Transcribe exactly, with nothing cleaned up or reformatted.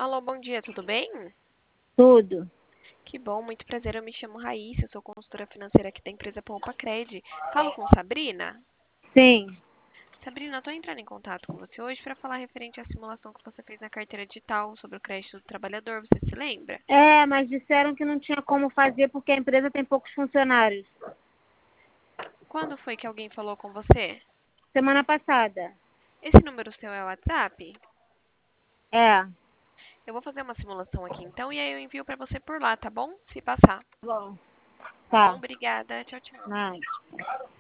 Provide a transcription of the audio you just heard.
Alô, bom dia, tudo bem? Tudo. Que bom, muito prazer. Eu me chamo Raíssa, eu sou consultora financeira aqui da empresa Poupa Cred. Falo com Sabrina? Sim. Sabrina, eu estou entrando em contato com você hoje para falar referente à simulação que você fez na carteira digital sobre o crédito do trabalhador. Você se lembra? É, mas disseram que não tinha como fazer porque a empresa tem poucos funcionários. Quando foi que alguém falou com você? Semana passada. Esse número seu é o WhatsApp? É. Eu vou fazer uma simulação aqui então e aí eu envio para você por lá, tá bom? Se passar. Bom. Tá bom? Tá. Obrigada. Tchau, tchau. Nada.